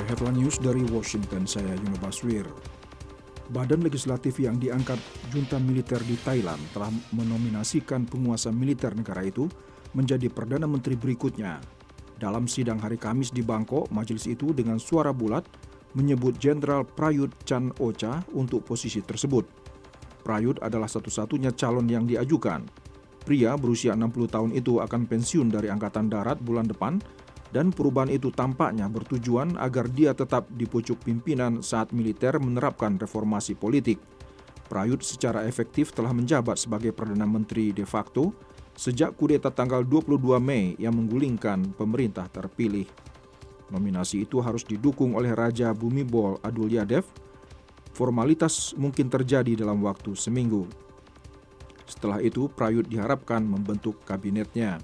Headline News dari Washington, saya Yuno Baswir. Badan legislatif yang diangkat junta militer di Thailand telah menominasikan penguasa militer negara itu menjadi Perdana Menteri berikutnya. Dalam sidang hari Kamis di Bangkok, majelis itu dengan suara bulat menyebut Jenderal Prayut Chan-o-cha untuk posisi tersebut. Prayut adalah satu-satunya calon yang diajukan. Pria berusia 60 tahun itu akan pensiun dari Angkatan Darat bulan depan, dan perubahan itu tampaknya bertujuan agar dia tetap di pucuk pimpinan saat militer menerapkan reformasi politik. Prayut secara efektif telah menjabat sebagai Perdana Menteri de facto sejak kudeta tanggal 22 Mei yang menggulingkan pemerintah terpilih. Nominasi itu harus didukung oleh Raja Bhumibol Adulyadej. Formalitas mungkin terjadi dalam waktu seminggu. Setelah itu, Prayut diharapkan membentuk kabinetnya.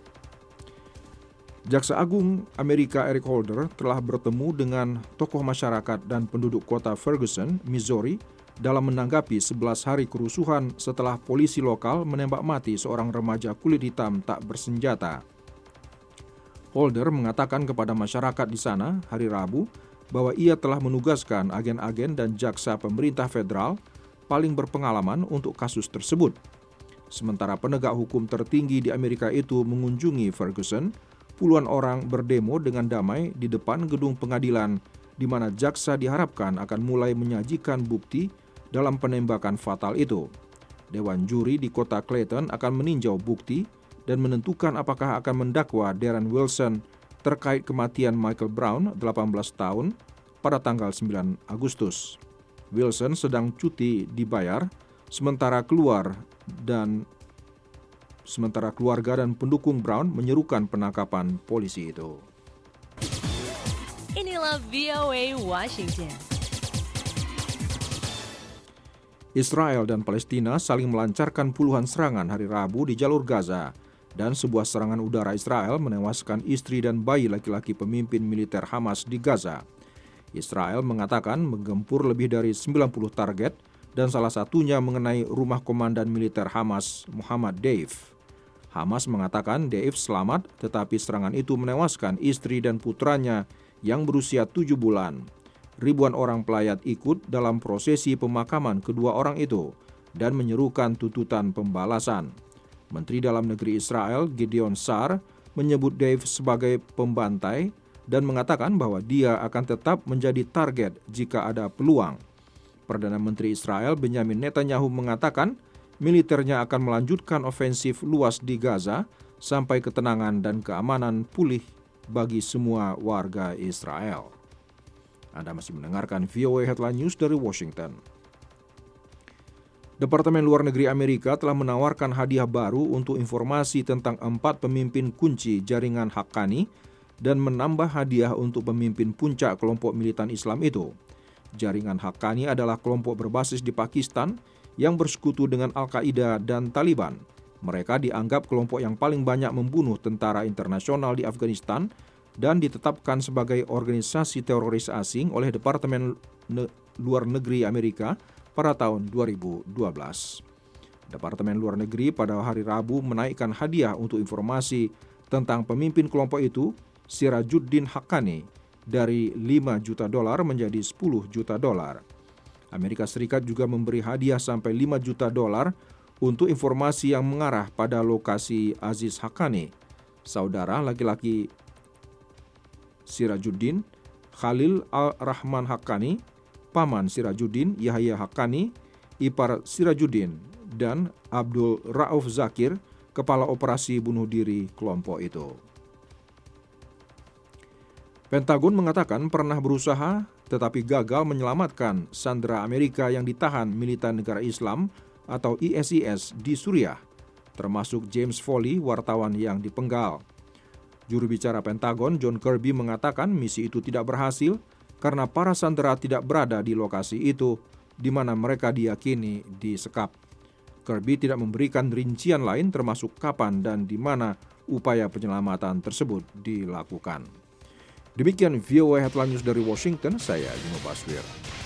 Jaksa Agung Amerika Eric Holder telah bertemu dengan tokoh masyarakat dan penduduk kota Ferguson, Missouri, dalam menanggapi 11 hari kerusuhan setelah polisi lokal menembak mati seorang remaja kulit hitam tak bersenjata. Holder mengatakan kepada masyarakat di sana hari Rabu bahwa ia telah menugaskan agen-agen dan jaksa pemerintah federal paling berpengalaman untuk kasus tersebut. Sementara penegak hukum tertinggi di Amerika itu mengunjungi Ferguson, puluhan orang berdemo dengan damai di depan gedung pengadilan di mana jaksa diharapkan akan mulai menyajikan bukti dalam penembakan fatal itu. Dewan juri di kota Clayton akan meninjau bukti dan menentukan apakah akan mendakwa Darren Wilson terkait kematian Michael Brown, 18 tahun, pada tanggal 9 Agustus. Wilson sedang cuti dibayar, sementara keluarga dan pendukung Brown menyerukan penangkapan polisi itu. Inilah VOA Washington. Israel dan Palestina saling melancarkan puluhan serangan hari Rabu di jalur Gaza, dan sebuah serangan udara Israel menewaskan istri dan bayi laki-laki pemimpin militer Hamas di Gaza. Israel mengatakan menggempur lebih dari 90 target, dan salah satunya mengenai rumah komandan militer Hamas, Muhammad Deif. Hamas mengatakan Deif selamat, tetapi serangan itu menewaskan istri dan putranya yang berusia 7 bulan. Ribuan orang pelayat ikut dalam prosesi pemakaman kedua orang itu dan menyerukan tuntutan pembalasan. Menteri Dalam Negeri Israel, Gideon Sa'ar, menyebut Deif sebagai pembantai dan mengatakan bahwa dia akan tetap menjadi target jika ada peluang. Perdana Menteri Israel Benjamin Netanyahu mengatakan militernya akan melanjutkan ofensif luas di Gaza sampai ketenangan dan keamanan pulih bagi semua warga Israel. Anda masih mendengarkan VOA Headline News dari Washington. Departemen Luar Negeri Amerika telah menawarkan hadiah baru untuk informasi tentang 4 pemimpin kunci jaringan Haqqani dan menambah hadiah untuk pemimpin puncak kelompok militan Islam itu. Jaringan Haqqani adalah kelompok berbasis di Pakistan yang bersekutu dengan Al-Qaeda dan Taliban. Mereka dianggap kelompok yang paling banyak membunuh tentara internasional di Afghanistan dan ditetapkan sebagai organisasi teroris asing oleh Departemen Luar Negeri Amerika pada tahun 2012. Departemen Luar Negeri pada hari Rabu menaikkan hadiah untuk informasi tentang pemimpin kelompok itu, Sirajuddin Haqqani, dari $5 juta menjadi $10 juta. Amerika Serikat juga memberi hadiah sampai $5 juta untuk informasi yang mengarah pada lokasi Aziz Haqqani, saudara laki-laki Sirajuddin, Khalil Al-Rahman Haqqani, paman Sirajuddin, Yahya Haqqani, ipar Sirajuddin, dan Abdul Rauf Zakir, kepala operasi bunuh diri kelompok itu. Pentagon mengatakan pernah berusaha tetapi gagal menyelamatkan sandera Amerika yang ditahan militan negara Islam atau ISIS di Suriah, termasuk James Foley, wartawan yang dipenggal. Juru bicara Pentagon John Kirby mengatakan misi itu tidak berhasil karena para sandera tidak berada di lokasi itu di mana mereka diyakini disekap. Kirby tidak memberikan rincian lain termasuk kapan dan di mana upaya penyelamatan tersebut dilakukan. Demikian VOA Headline News dari Washington, saya Yuno Baswir.